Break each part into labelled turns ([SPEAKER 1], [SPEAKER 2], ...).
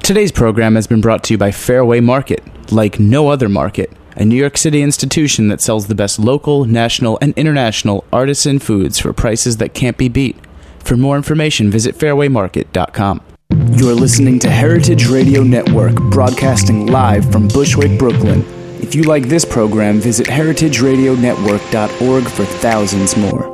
[SPEAKER 1] Today's program has been brought to you by Fairway Market, like no other market, a New York City institution that sells the best local, national, and international artisan foods for prices that can't be beat. For more information, visit fairwaymarket.com. You're listening to Heritage Radio Network, broadcasting live from Bushwick, Brooklyn. If you like this program, visit heritageradionetwork.org for thousands more.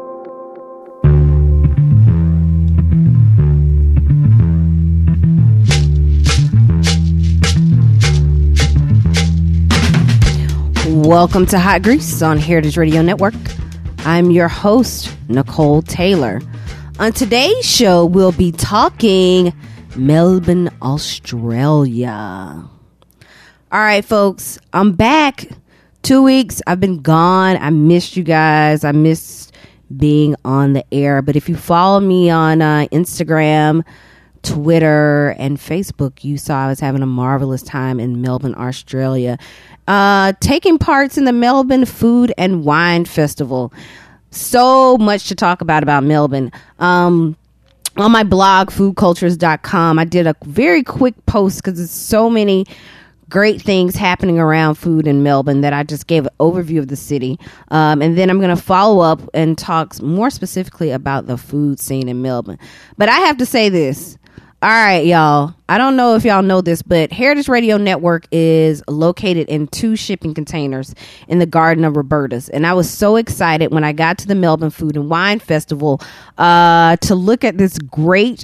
[SPEAKER 2] Welcome to Hot Grease on Heritage Radio Network. I'm your host, Nicole Taylor. On today's show, we'll be talking Melbourne, Australia. All right, folks, I'm back. 2 weeks. I've been gone. I missed you guys. I missed being on the air. But if you follow me on Instagram, Twitter, and Facebook, you saw I was having a marvelous time in Melbourne, Australia. Taking parts in the Melbourne Food and Wine Festival. So much to talk about Melbourne. On my blog, foodcultures.com, I did a very quick post because there's so many great things happening around food in Melbourne that I just gave an overview of the city. And then I'm going to follow up and talk more specifically about the food scene in Melbourne. But I have to say this. All right, y'all. I don't know if y'all know this, but Heritage Radio Network is located in 2 shipping containers in the Garden of Roberta's. And I was so excited when I got to the Melbourne Food and Wine Festival to look at this great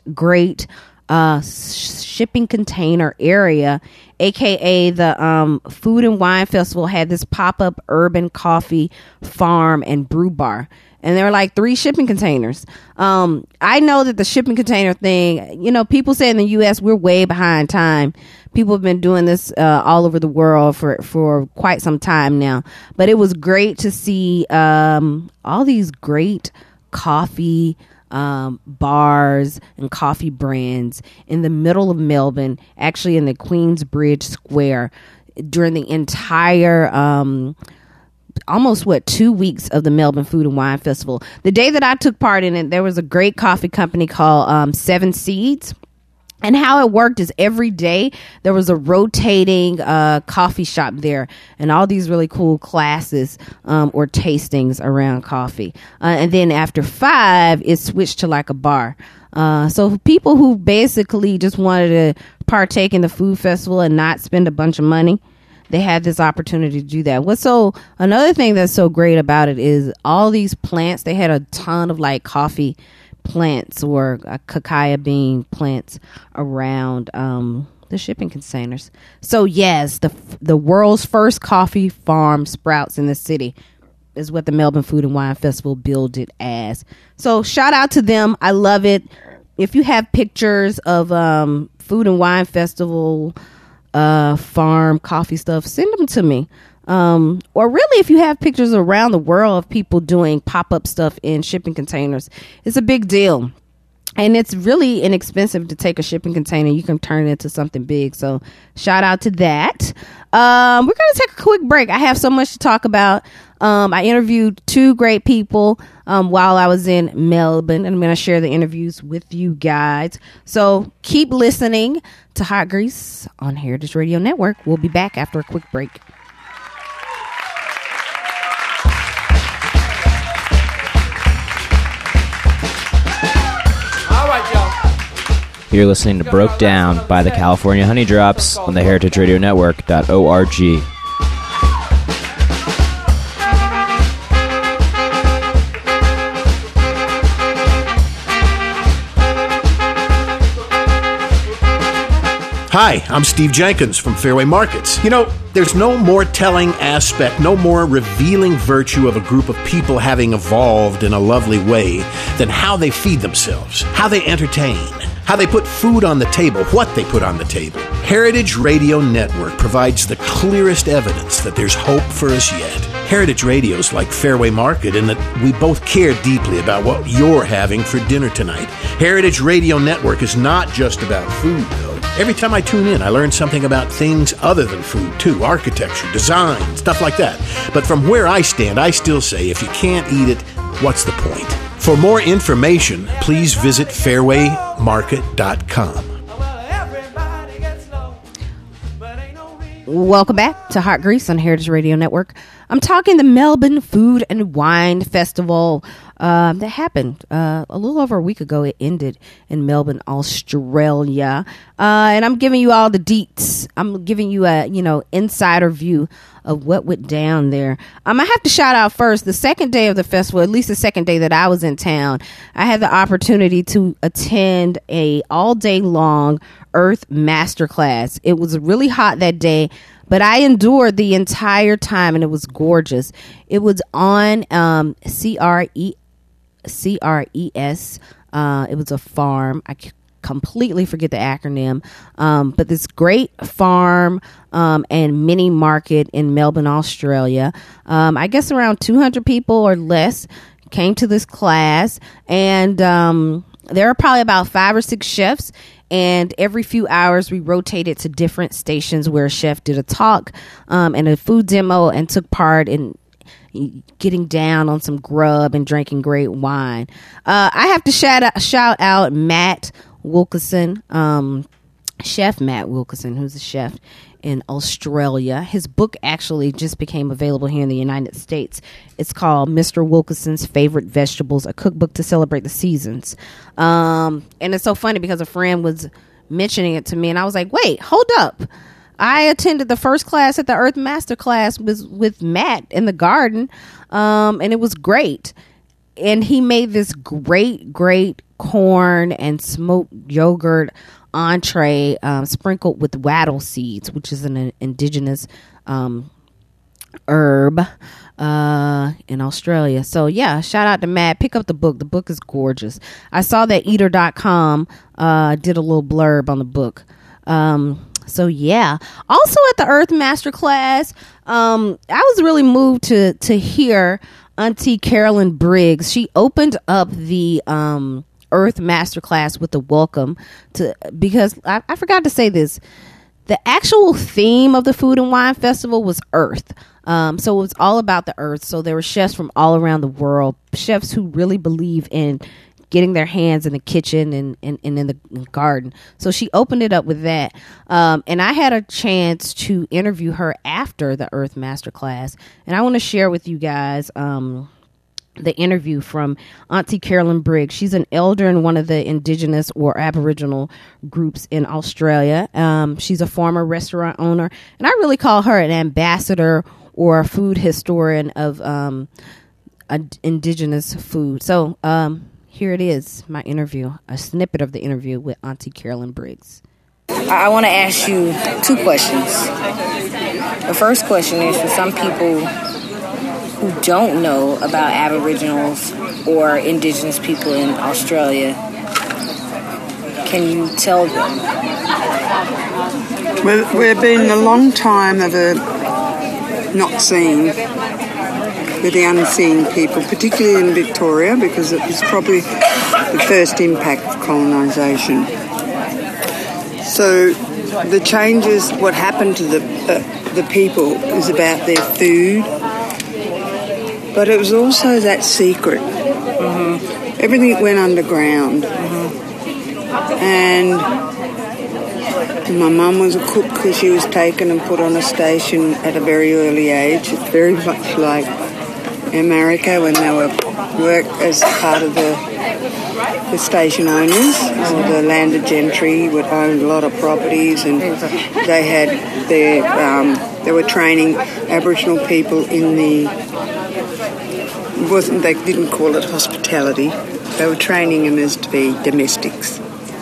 [SPEAKER 2] shipping container area, aka the Food and Wine Festival had this pop-up urban coffee farm and brew bar. And there were like 3 shipping containers. I know that the shipping container thing, you know, people say in the U.S. we're way behind time. People have been doing this all over the world for quite some time now. But it was great to see all these great coffee bars and coffee brands in the middle of Melbourne, actually in the Queensbridge Square during the entire almost 2 weeks of the Melbourne Food and Wine Festival. The day that I took part in it, there was a great coffee company called Seven Seeds. And how it worked is every day there was a rotating coffee shop there and all these really cool classes or tastings around coffee. And then after 5, it switched to like a bar. So people who basically just wanted to partake in the food festival and not spend a bunch of money, they had this opportunity to do that. Another thing that's so great about it is all these plants. They had a ton of like coffee plants or cacao bean plants around the shipping containers. So yes, the world's first coffee farm sprouts in the city is what the Melbourne Food and Wine Festival billed it as. So shout out to them. I love it. If you have pictures of Food and Wine Festival farm coffee stuff, send them to me. Or really, if you have pictures around the world of people doing pop-up stuff in shipping containers, it's a big deal. And it's really inexpensive to take a shipping container. You can turn it into something big. So shout out to that. We're going to take a quick break. I have so much to talk about. I interviewed 2 great people while I was in Melbourne, and I'm going to share the interviews with you guys. So keep listening to Hot Grease on Heritage Radio Network. We'll be back after a quick break.
[SPEAKER 3] You're listening to Broke Down by the California Honey Drops on the heritageradionetwork.org.
[SPEAKER 4] Hi, I'm Steve Jenkins from Fairway Markets. You know, there's no more telling aspect, no more revealing virtue of a group of people having evolved in a lovely way than how they feed themselves, how they entertain, how they put food on the table, what they put on the table. Heritage Radio Network provides the clearest evidence that there's hope for us yet. Heritage Radio's like Fairway Market in that we both care deeply about what you're having for dinner tonight. Heritage Radio Network is not just about food, though. Every time I tune in, I learn something about things other than food, too. Architecture, design, stuff like that. But from where I stand, I still say if you can't eat it, what's the point? For more information, please visit fairwaymarket.com.
[SPEAKER 2] Welcome back to Hot Grease on Heritage Radio Network. I'm talking the Melbourne Food and Wine Festival that happened a little over a week ago. It ended in Melbourne, Australia. And I'm giving you all the deets. I'm giving you a, insider view of what went down there. I have to shout out first the second day of the festival, at least the second day that I was in town. I had the opportunity to attend a all day long Earth Masterclass. It was really hot that day, but I endured the entire time, and it was gorgeous. It was on CRES. It was a farm. I completely forget the acronym, but this great farm and mini market in Melbourne, Australia. I guess around 200 people or less came to this class, and there are probably about 5 or 6 chefs. And every few hours, we rotated to different stations where a chef did a talk and a food demo and took part in getting down on some grub and drinking great wine. I have to shout out Matt Wilkinson, Chef Matt Wilkinson, who's a chef in Australia. His book actually just became available here in the United States. It's called Mr. Wilkinson's Favorite Vegetables, a cookbook to celebrate the seasons. And it's so funny because a friend was mentioning it to me, and I was like, wait, hold up. I attended the first class at the Earth Master class with Matt in the garden, and it was great. And he made this great corn and smoked yogurt entree sprinkled with wattle seeds, which is an indigenous herb in Australia. So yeah, shout out to Matt. Pick up the book. The book is gorgeous. I saw that eater.com did a little blurb on the book. So yeah. Also at the Earth Masterclass, I was really moved to hear Auntie Carolyn Briggs. She opened up the Earth Masterclass with a welcome to, because I forgot to say this. The actual theme of the Food and Wine Festival was Earth. So it was all about the Earth. So there were chefs from all around the world, chefs who really believe in getting their hands in the kitchen and in the garden. So she opened it up with that. And I had a chance to interview her after the Earth Masterclass. And I want to share with you guys the interview from Auntie Carolyn Briggs. She's an elder in one of the indigenous or Aboriginal groups in Australia. She's a former restaurant owner, and I really call her an ambassador or a food historian of indigenous food. So here it is, my interview, a snippet of the interview with Auntie Carolyn Briggs.
[SPEAKER 5] I want to ask you 2 questions. The first question is for some people who don't know about Aboriginals or Indigenous people in Australia. Can you tell them?
[SPEAKER 6] Well, we've been a long time of a not seen with the unseen people, particularly in Victoria, because it was probably the first impact of colonisation. So the changes, what happened to the people is about their food, but it was also that secret. Mm-hmm. Everything went underground. Mm-hmm. And my mum was a cook because she was taken and put on a station at a very early age. It's very much like America when they were worked as part of the station owners or the landed gentry would own a lot of properties, and they had they were training Aboriginal people in they didn't call it hospitality. They were training them as to be domestics.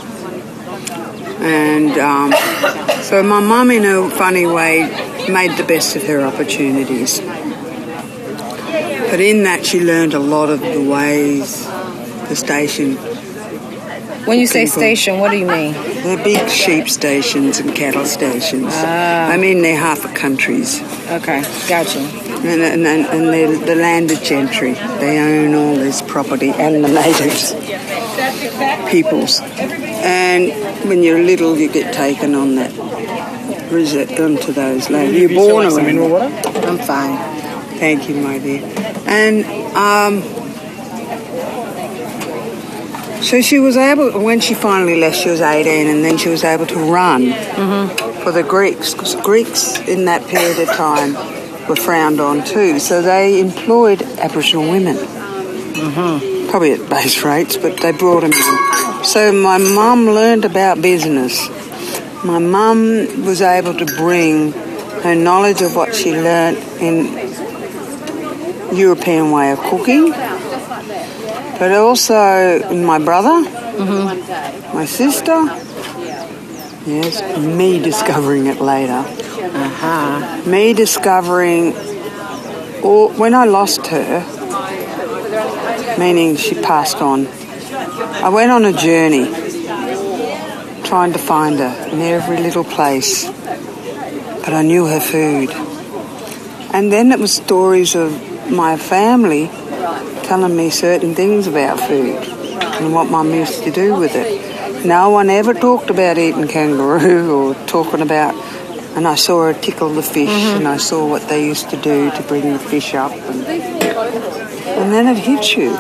[SPEAKER 6] And so my mum, in a funny way, made the best of her opportunities. But in that, she learned a lot of the ways the station.
[SPEAKER 5] When you say station, what do you mean?
[SPEAKER 6] They're big sheep stations and cattle stations. I mean, they're half a countries.
[SPEAKER 5] Okay, gotcha.
[SPEAKER 6] And they're the landed gentry. They own all this property, and the natives peoples. And when you're little, you get taken on that onto those lands. You're born around. I'm fine. Thank you, my dear. And So she was able, when she finally left, she was 18, and then she was able to run for the Greeks, because Greeks in that period of time were frowned on too. So they employed Aboriginal women, probably at base rates, but they brought them in. So my mum learned about business. My mum was able to bring her knowledge of what she learnt in European way of cooking, but also my brother, my sister, yes, me discovering it later. Me discovering, or when I lost her, meaning she passed on, I went on a journey trying to find her in every little place, but I knew her food. And then it was stories of my family telling me certain things about food and what Mum used to do with it. No one ever talked about eating kangaroo or talking about, and I saw her tickle the fish and I saw what they used to do to bring the fish up, and then it hits you.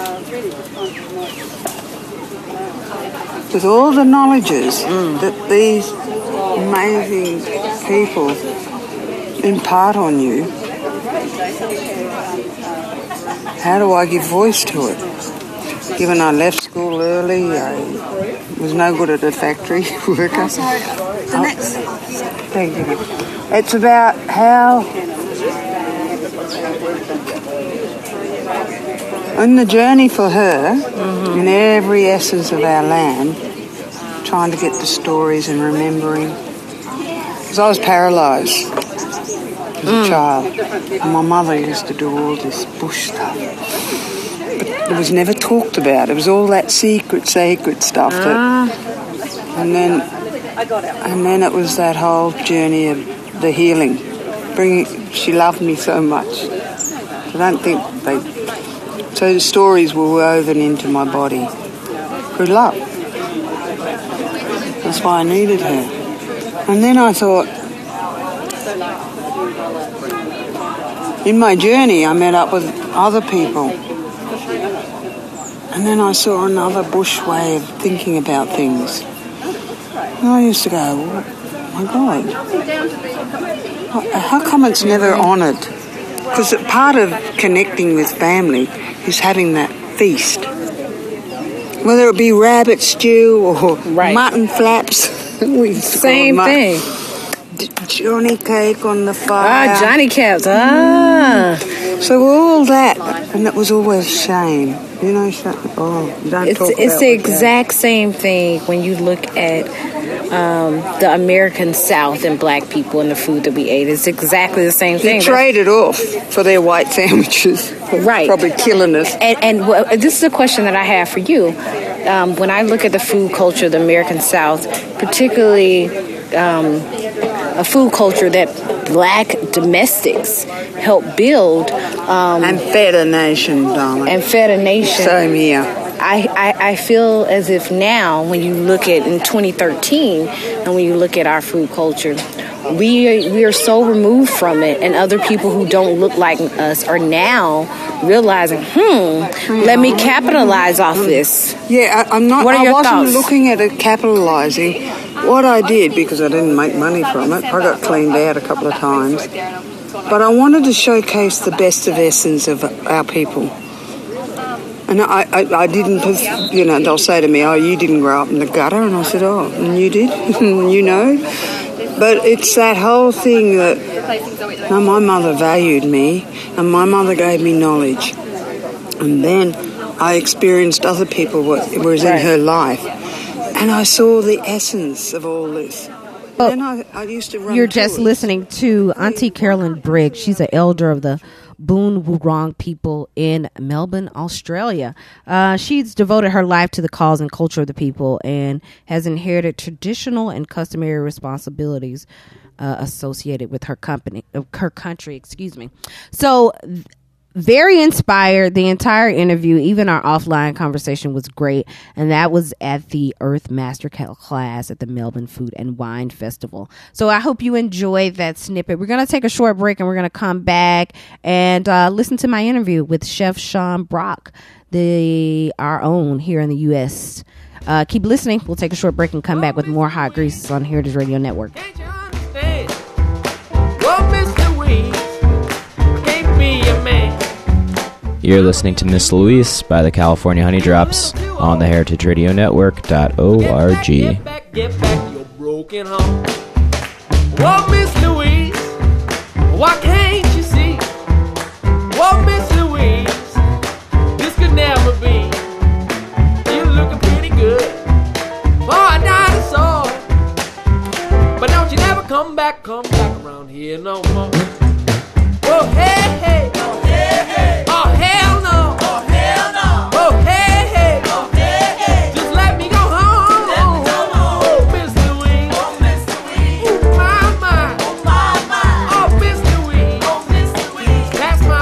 [SPEAKER 6] With all the knowledges that these amazing people impart on you, how do I give voice to it? Given I left school early, I was no good at a factory worker. Thank you. It's about how, on the journey for her, in every essence of our land, trying to get the stories and remembering. Because I was paralysed as a child, and my mother used to do all this bush stuff. But it was never talked about. It was all that secret stuff. And then it was that whole journey of the healing. She loved me so much. I don't think so the stories were woven into my body through love. That's why I needed her. And then I thought, in my journey I met up with other people. And then I saw another bush way of thinking about things. And I used to go, oh my God, how come it's never honoured? Because part of connecting with family is having that feast. Whether it be rabbit stew or mutton flaps.
[SPEAKER 5] Same thing.
[SPEAKER 6] Johnny cake on the fire.
[SPEAKER 5] Johnny cakes.
[SPEAKER 6] So all that, and it was always shame. You know, don't talk about
[SPEAKER 5] It's the exact same thing when you look at the American South and black people and the food that we ate. It's exactly the same thing.
[SPEAKER 6] They traded off for their white sandwiches.
[SPEAKER 5] Right.
[SPEAKER 6] Probably killing us.
[SPEAKER 5] And this is a question that I have for you. When I look at the food culture of the American South, particularly a food culture that black domestics helped build.
[SPEAKER 6] And fed a nation, darling.
[SPEAKER 5] And fed a nation.
[SPEAKER 6] Same here.
[SPEAKER 5] I feel as if now, when you look at in 2013, and when you look at our food culture, we are so removed from it, and other people who don't look like us are now realizing, let me capitalize off this.
[SPEAKER 6] Yeah, I'm not.
[SPEAKER 5] What are your
[SPEAKER 6] I wasn't
[SPEAKER 5] thoughts?
[SPEAKER 6] looking at it capitalizing. What I did, because I didn't make money from it, I got cleaned out a couple of times. But I wanted to showcase the best of essence of our people. And I didn't, you know, they'll say to me, oh, you didn't grow up in the gutter. And I said, oh, and you did? You know? But it's that whole thing that my mother valued me and my mother gave me knowledge. And then I experienced other people what was in her life. And I saw the essence of all this. Then I used to run.
[SPEAKER 2] You're just listening to Auntie Carolyn Briggs. She's an elder of the Boon Wurrung people in Melbourne, Australia. She's devoted her life to the cause and culture of the people and has inherited traditional and customary responsibilities associated with her country. So very inspired. The entire interview, even our offline conversation, was great. And that was at the Earth Master class at the Melbourne Food and Wine Festival. So I hope you enjoyed that snippet. We're going to take a short break and we're going to come back and listen to my interview with Chef Sean Brock, our own here in the U.S. Keep listening. We'll take a short break and come back with more Hot Grease on Heritage Radio Network.
[SPEAKER 3] You're listening to Miss Louise by the California Honey Drops on the heritageradionetwork.org.
[SPEAKER 7] Get back your broken heart. Whoa, Miss Louise, why can't you see? Whoa, Miss Louise, this could never be. You're looking pretty good for a dinosaur. But don't you never come back around here no more. Oh, hey, hey. Oh, hey, hey. Oh, hell no. Oh, hell no. Oh, hey, hey. Oh, hey, hey. Just let me go home. Let me go home. Oh, Miss Louise. Oh, Miss Louise. Oh, my, my. Oh, my, my. Oh, Miss Louise. Oh, Miss Louise. That's my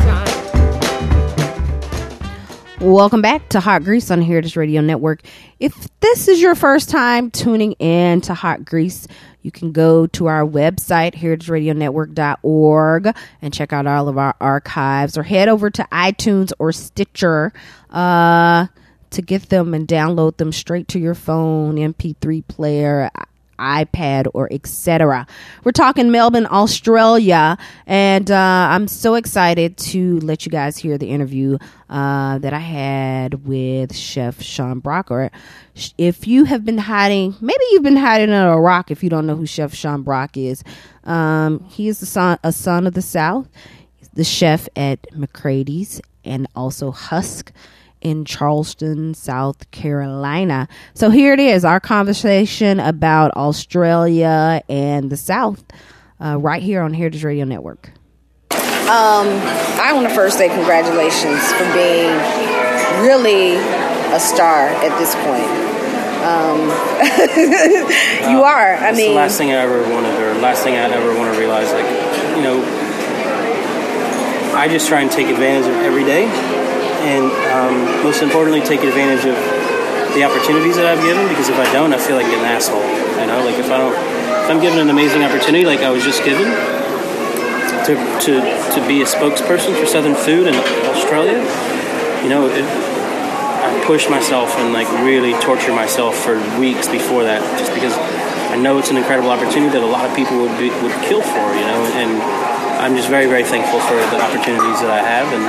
[SPEAKER 7] bedtime.
[SPEAKER 2] Welcome back to Hot Grease on Heritage Radio Network. If this is your first time tuning in to Hot Grease, you can go to our website, heritageradionetwork.org, and check out all of our archives, or head over to iTunes or Stitcher to get them and download them straight to your phone, MP3 player, iPad, or etc. We're talking Melbourne, Australia, and I'm so excited to let you guys hear the interview that I had with Chef Sean Brock. Or if you have been hiding, maybe you've been hiding under a rock if you don't know who Chef Sean Brock is. He is a son of the South. He's the chef at McCrady's and also Husk in Charleston, South Carolina. So here it is, our conversation about Australia and the South, right here on Heritage Radio Network.
[SPEAKER 5] I want to first say congratulations for being really a star at this point. You are. I mean,
[SPEAKER 8] the last thing I ever wanted, or last thing I ever want to realize, like, you know, I just try and take advantage of every day. And most importantly, take advantage of the opportunities that I've given, because if I don't, I feel like an asshole. You know, like if I'm given an amazing opportunity, like I was just given, to be a spokesperson for Southern food in Australia, you know, I push myself and like really torture myself for weeks before that, just because I know it's an incredible opportunity that a lot of people would kill for, you know, and I'm just very, very thankful for the opportunities that I have, and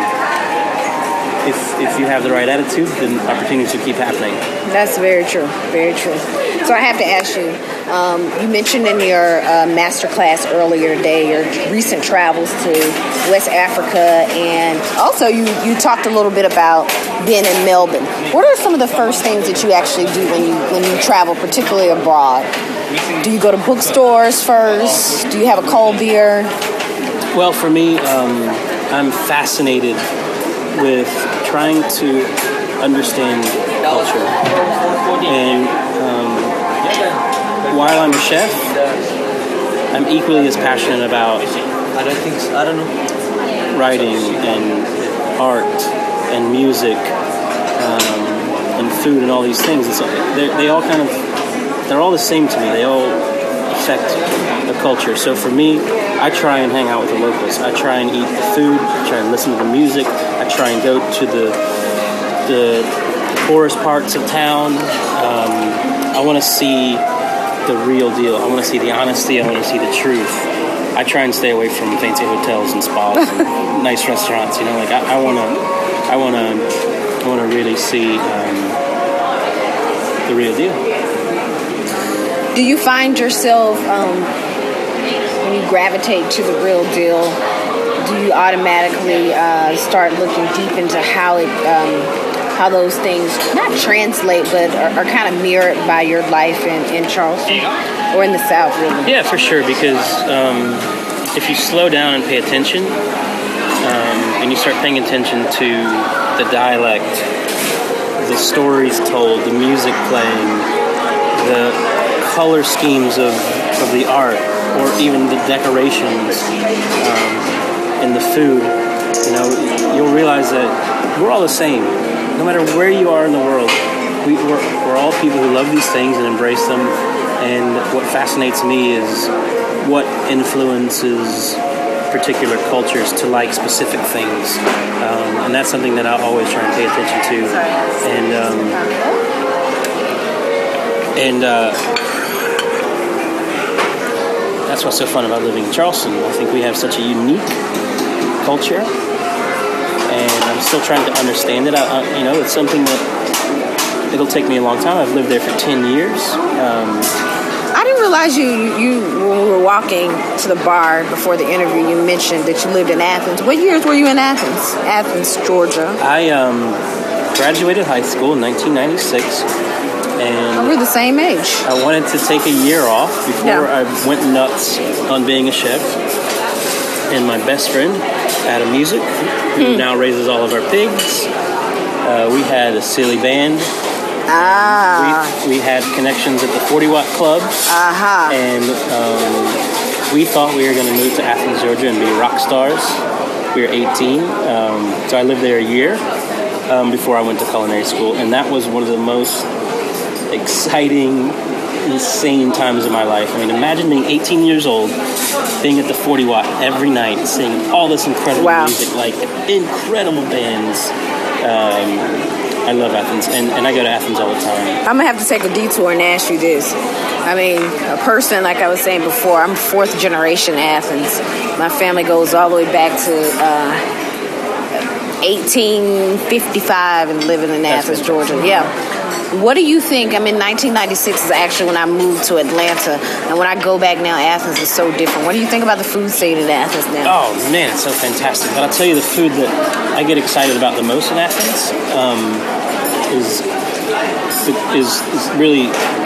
[SPEAKER 8] if you have the right attitude, then opportunities will keep happening.
[SPEAKER 5] That's very true. Very true. So I have to ask you, you mentioned in your master class earlier today your recent travels to West Africa, and also you talked a little bit about being in Melbourne. What are some of the first things that you actually do when you travel, particularly abroad? Do you go to bookstores first? Do you have a cold beer?
[SPEAKER 8] Well, for me, I'm fascinated with trying to understand culture. And while I'm a chef, I'm equally as passionate about writing and art and music and food and all these things. They're all the same to me. They all affect the culture. So for me, I try and hang out with the locals. I try and eat the food. I try and listen to the music. I try and go to the poorest parts of town. I want to see the real deal. I want to see the honesty. I want to see the truth. I try and stay away from fancy hotels and spas and nice restaurants. You know, like I want to really see the real deal.
[SPEAKER 5] Do you find yourself, when you gravitate to the real deal, do you automatically start looking deep into how those things not translate, but are kind of mirrored by your life in Charleston or in the South, really?
[SPEAKER 8] Yeah, for sure. Because if you slow down and pay attention, and you start paying attention to the dialect, the stories told, the music playing, the color schemes of the art, or even the decorations in the food, you'll realize that we're all the same. No matter where you are in the world, we're all people who love these things and embrace them. And what fascinates me is what influences particular cultures to like specific things. And that's something that I always try and pay attention to. And that's what's so fun about living in Charleston. I think we have such a unique culture, and I'm still trying to understand it. It's something that it'll take me a long time. I've lived there for 10 years.
[SPEAKER 5] I didn't realize you when we were walking to the bar before the interview, you mentioned that you lived in Athens. What years were you in Athens? Athens, Georgia.
[SPEAKER 8] I graduated high school in 1996. And
[SPEAKER 5] we're the same age.
[SPEAKER 8] I wanted to take a year off before I went nuts on being a chef. And my best friend, Adam Music, who now raises all of our pigs, we had a silly band. We had connections at the 40 Watt Club. And we thought we were going to move to Athens, Georgia and be rock stars. We were 18. So I lived there a year before I went to culinary school. And that was one of the most exciting, insane times of my life. I mean, imagine being 18 years old, being at the 40 Watt every night, seeing all this incredible music, like incredible bands. I love Athens, and I go to Athens all the time.
[SPEAKER 5] I'm going to have to take a detour and ask you this. I mean, a person, like I was saying before, I'm fourth generation Athens. My family goes all the way back to 1855 and living in Athens, Georgia. Yeah. What do you think? I mean, 1996 is actually when I moved to Atlanta, and when I go back now, Athens is so different. What do you think about the food scene in Athens now?
[SPEAKER 8] Oh, man, it's so fantastic. But I'll tell you the food that I get excited about the most in Athens is really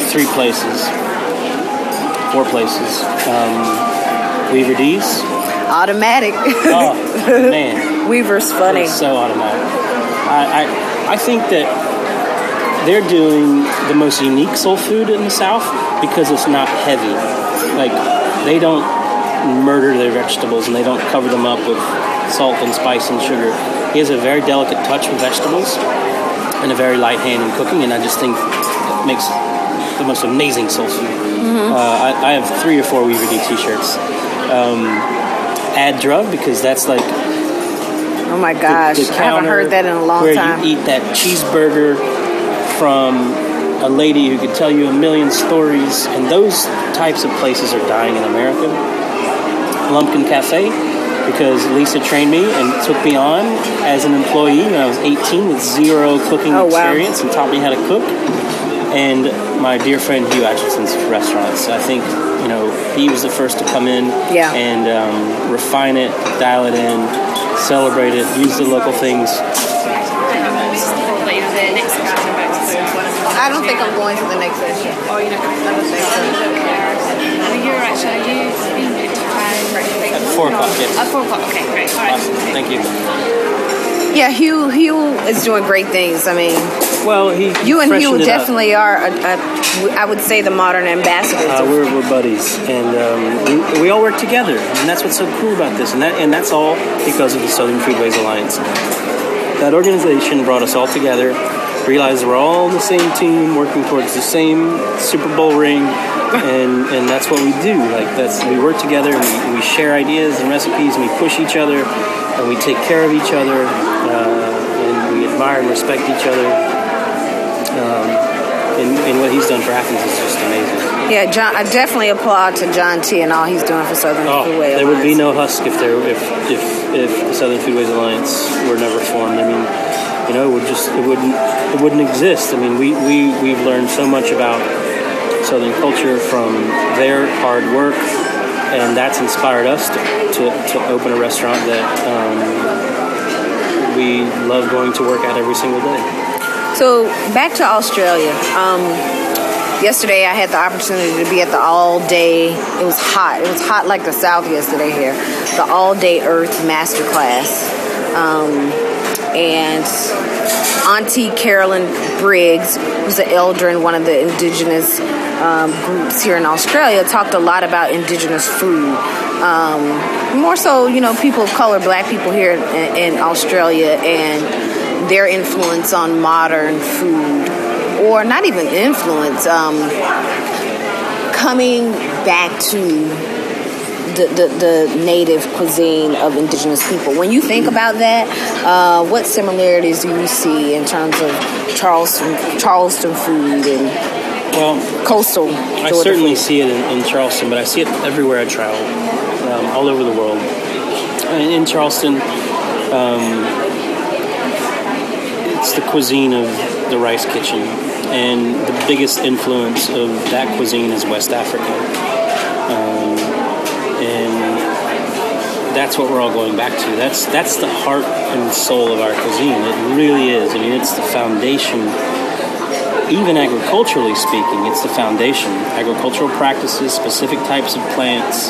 [SPEAKER 8] 4 places. Weaver D's.
[SPEAKER 5] Automatic.
[SPEAKER 8] Oh, man.
[SPEAKER 5] Weaver's funny.
[SPEAKER 8] It's so automatic. I think that they're doing the most unique soul food in the South because it's not heavy. Like, they don't murder their vegetables and they don't cover them up with salt and spice and sugar. He has a very delicate touch with vegetables and a very light hand in cooking, and I just think it makes the most amazing soul food. I have 3 or 4 Weaver D t-shirts. Add Drug, because that's like...
[SPEAKER 5] Oh my gosh, I haven't heard that in a long time.
[SPEAKER 8] Where you eat that cheeseburger from a lady who could tell you a million stories, and those types of places are dying in America. Lumpkin Cafe, because Lisa trained me and took me on as an employee when I was 18 with 0 cooking experience and taught me how to cook. And my dear friend Hugh Atchison's restaurants. I think, he was the first to come in and refine it, dial it in, celebrate it, use the local things.
[SPEAKER 5] I don't think I'm going to the next session. Oh, you're not going to the next session?
[SPEAKER 9] You're actually,
[SPEAKER 8] at 4 o'clock, yes.
[SPEAKER 9] At 4 o'clock, okay, great. All right.
[SPEAKER 8] Awesome. Thank you.
[SPEAKER 5] Yeah, Hugh is doing great things. I mean, you and Hugh definitely are, I would say, the modern ambassadors.
[SPEAKER 8] We're buddies, and we all work together, and that's what's so cool about this, and that's all because of the Southern Foodways Alliance. That organization brought us all together, realized we're all on the same team, working towards the same Super Bowl ring, and that's what we do. We work together, and we share ideas and recipes, and we push each other, and we take care of each other, and we admire and respect each other. And what he's done for Athens is just amazing.
[SPEAKER 5] Yeah, John. I definitely applaud to John T. and all he's doing for Southern Foodways Alliance.
[SPEAKER 8] There would be no Husk if the Southern Foodways Alliance were never formed. I mean, it wouldn't exist. I mean, we've learned so much about Southern culture from their hard work, and that's inspired us to open a restaurant that we love going to work at every single day.
[SPEAKER 5] So back to Australia. Yesterday I had the opportunity to be at the all-day, it was hot like the South yesterday here, the all-day Earth Masterclass. And Auntie Carolyn Briggs, who's an elder in one of the indigenous groups here in Australia, talked a lot about indigenous food. more so, people of color, black people here in Australia, and their influence on modern food, or not even influence, coming back to the native cuisine of indigenous people. When you think about that, what similarities do you see in terms of Charleston food and coastal Georgia
[SPEAKER 8] I certainly
[SPEAKER 5] food?
[SPEAKER 8] see it in Charleston, but I see it everywhere I travel, all over the world. In Charleston, it's the cuisine of the rice kitchen, and the biggest influence of that cuisine is West Africa. And that's what we're all going back to. That's the heart and soul of our cuisine. It really is. I mean, it's the foundation. Even agriculturally speaking, it's the foundation. Agricultural practices, specific types of plants,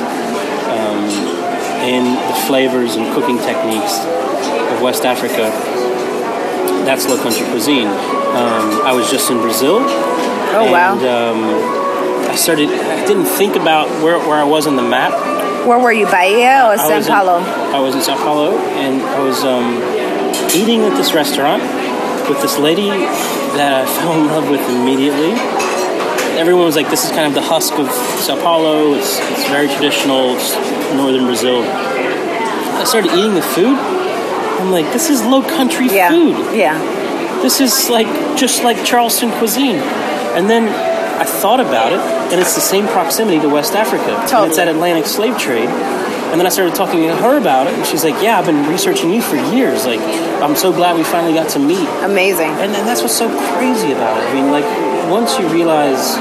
[SPEAKER 8] and the flavors and cooking techniques of West Africa. That's low country cuisine. I was just in Brazil.
[SPEAKER 5] Oh, wow.
[SPEAKER 8] I didn't think about where I was on the map.
[SPEAKER 5] Where were you, Bahia or Sao Paulo?
[SPEAKER 8] I was in Sao Paulo, and I was eating at this restaurant with this lady that I fell in love with immediately. Everyone was like, this is kind of the husk of Sao Paulo. It's very traditional. It's northern Brazil. I started eating the food. I'm like, this is low country food.
[SPEAKER 5] Yeah.
[SPEAKER 8] This is just like Charleston cuisine. And then I thought about it, and it's the same proximity to West Africa.
[SPEAKER 5] Totally.
[SPEAKER 8] And it's that Atlantic slave trade. And then I started talking to her about it, and she's like, yeah, I've been researching you for years. Like, I'm so glad we finally got to meet.
[SPEAKER 5] Amazing.
[SPEAKER 8] And that's what's so crazy about it. I mean, once you realize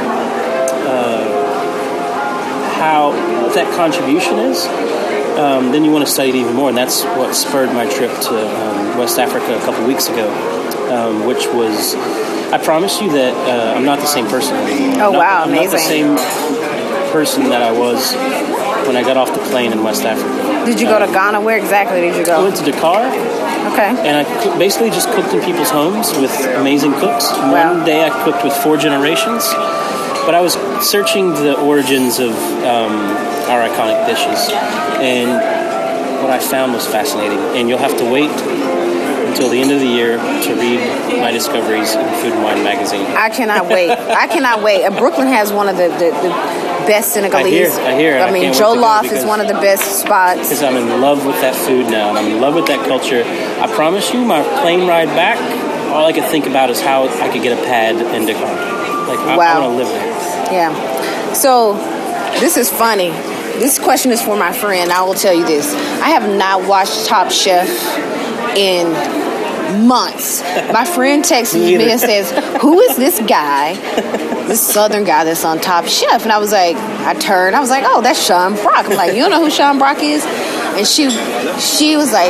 [SPEAKER 8] how that contribution is, then you want to study it even more. And that's what spurred my trip to West Africa a couple weeks ago, which was... I promise you that I'm not the same person anymore.
[SPEAKER 5] Oh, wow,
[SPEAKER 8] I'm
[SPEAKER 5] amazing.
[SPEAKER 8] not the same person that I was when I got off the plane in West Africa.
[SPEAKER 5] Did you go to Ghana? Where exactly did you go?
[SPEAKER 8] I went to Dakar.
[SPEAKER 5] Okay.
[SPEAKER 8] And I basically just cooked in people's homes with amazing cooks.
[SPEAKER 5] Wow.
[SPEAKER 8] One day I cooked with 4 generations. But I was searching the origins of our iconic dishes. And what I found was fascinating. And you'll have to wait until the end of the year to read my discoveries in Food and Wine magazine.
[SPEAKER 5] I cannot wait. I cannot wait. Brooklyn has one of the best Senegalese.
[SPEAKER 8] I hear.
[SPEAKER 5] I mean, Jollof is one of the best spots.
[SPEAKER 8] Because I'm in love with that food now, and I'm in love with that culture. I promise you, my plane ride back, all I could think about is how I could get a pad in Dakar. I want to live there.
[SPEAKER 5] Yeah. So, this is funny. This question is for my friend. I will tell you this. I have not watched Top Chef in months. My friend texts me and says, who is this guy, this southern guy that's on Top Chef? And I was like, oh, that's Sean Brock. I'm like, you don't know who Sean Brock is? And she was like,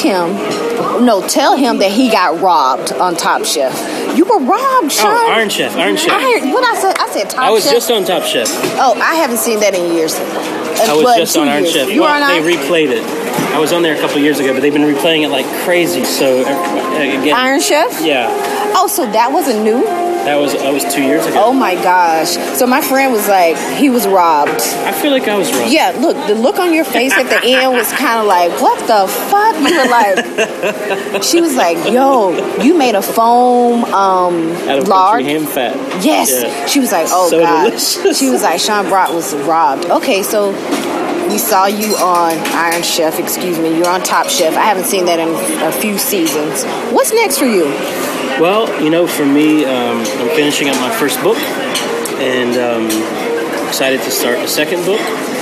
[SPEAKER 5] tell him that he got robbed on Top Chef. You were robbed, Sean.
[SPEAKER 8] Oh, Iron Chef.
[SPEAKER 5] What I said Top Chef.
[SPEAKER 8] I was just on Top Chef.
[SPEAKER 5] Oh, I haven't seen that in years.
[SPEAKER 8] I was just on Iron Chef.
[SPEAKER 5] You were on
[SPEAKER 8] They replayed it. I was on there a couple years ago, but they've been replaying it like crazy. So again,
[SPEAKER 5] Iron Chef?
[SPEAKER 8] Yeah.
[SPEAKER 5] Oh, so that wasn't new?
[SPEAKER 8] That was 2 years ago.
[SPEAKER 5] Oh my gosh. So my friend was like, he was robbed.
[SPEAKER 8] I feel like I was robbed.
[SPEAKER 5] Yeah, look, the look on your face at the end was kind of like, what the fuck? You were like, she was like, yo, you made a foam
[SPEAKER 8] out of
[SPEAKER 5] lard.
[SPEAKER 8] country ham fat.
[SPEAKER 5] Yes.
[SPEAKER 8] Yeah.
[SPEAKER 5] She was like, oh
[SPEAKER 8] so
[SPEAKER 5] God.
[SPEAKER 8] Delicious.
[SPEAKER 5] She was like, Sean Brock was robbed. Okay, so we saw you on Iron Chef, You're on Top Chef. I haven't seen that in a few seasons. What's next for you?
[SPEAKER 8] Well, for me, I'm finishing up my first book, and excited to start the second book.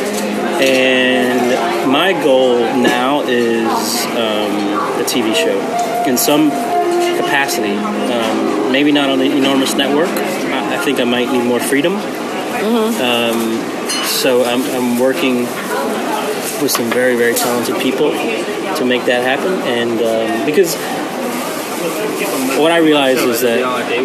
[SPEAKER 8] And my goal now is a TV show in some capacity. Maybe not on an enormous network. I think I might need more freedom. Mm-hmm. So I'm working with some very, very talented people to make that happen. And because what I realized is that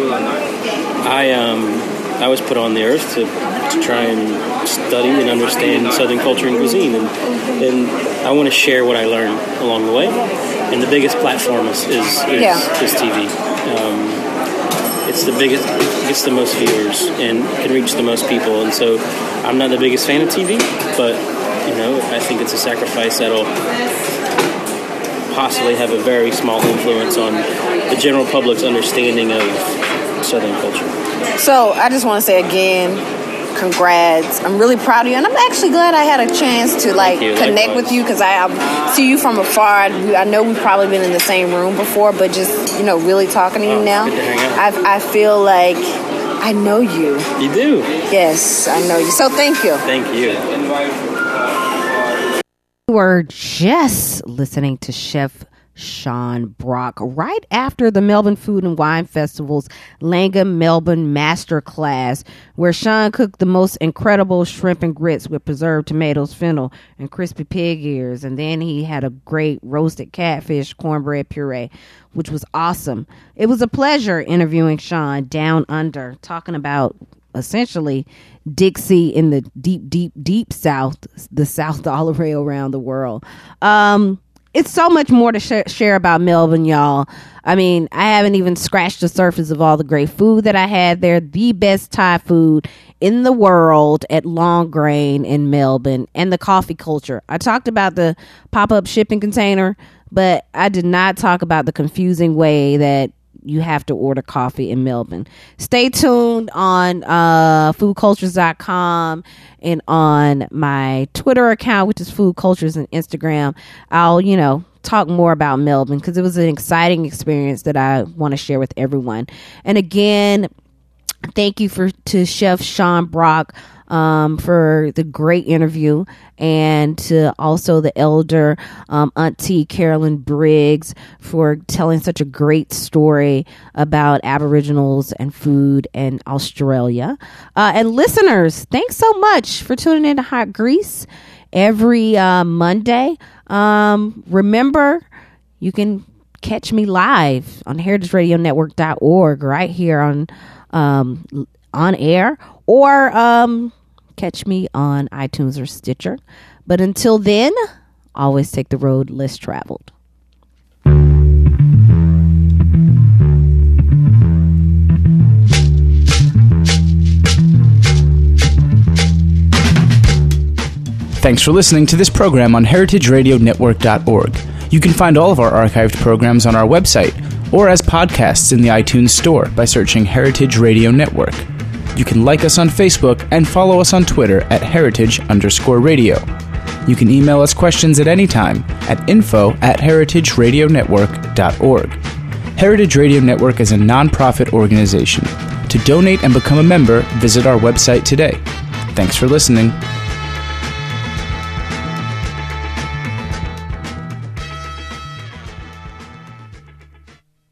[SPEAKER 8] I was put on the earth to try and study and understand Southern culture and cuisine, and I want to share what I learned along the way. And the biggest platform is TV. It's the biggest, gets the most viewers, and can reach the most people. And so I'm not the biggest fan of TV, but I think it's a sacrifice that'll possibly have a very small influence on the general public's understanding of Southern culture.
[SPEAKER 5] So I just want to say again, congrats. I'm really proud of you, and I'm actually glad I had a chance to connect with you, because I see you from afar. I know we've probably been in the same room before, but just really talking to you now,
[SPEAKER 8] good to hang out.
[SPEAKER 5] I feel like I know you.
[SPEAKER 8] You do?
[SPEAKER 5] Yes, I know you. So thank you.
[SPEAKER 8] Thank you.
[SPEAKER 2] We were just listening to Chef Sean Brock right after the Melbourne Food and Wine Festival's Langham Melbourne Masterclass, where Sean cooked the most incredible shrimp and grits with preserved tomatoes, fennel, and crispy pig ears. And then he had a great roasted catfish cornbread puree, which was awesome. It was a pleasure interviewing Sean down under, talking about essentially Dixie in the deep, deep, deep South, the South all the way around the world. It's so much more to share about Melbourne, y'all. I mean, I haven't even scratched the surface of all the great food that I had there. The best Thai food in the world at Long Grain in Melbourne, and the coffee culture. I talked about the pop-up shipping container, but I did not talk about the confusing way that you have to order coffee in Melbourne. Stay tuned on foodcultures.com and on my Twitter account, which is Food Cultures, and Instagram. I'll, talk more about Melbourne, because it was an exciting experience that I want to share with everyone. And again, thank you to Chef Sean Brock for the great interview, and to also the elder Auntie Carolyn Briggs for telling such a great story about Aboriginals and food in Australia. And listeners, thanks so much for tuning in to Hot Grease every Monday. Remember, you can catch me live on heritageradionetwork.org right here on air, or catch me on iTunes or Stitcher. But until then, always take the road less traveled.
[SPEAKER 1] Thanks for listening to this program on heritageradionetwork.org. You can find all of our archived programs on our website, or as podcasts in the iTunes Store by searching Heritage Radio Network. You can like us on Facebook and follow us on Twitter at @heritage_radio. You can email us questions at any time at info@heritageradionetwork.org. Heritage Radio Network is a non-profit organization. To donate and become a member, visit our website today. Thanks for listening.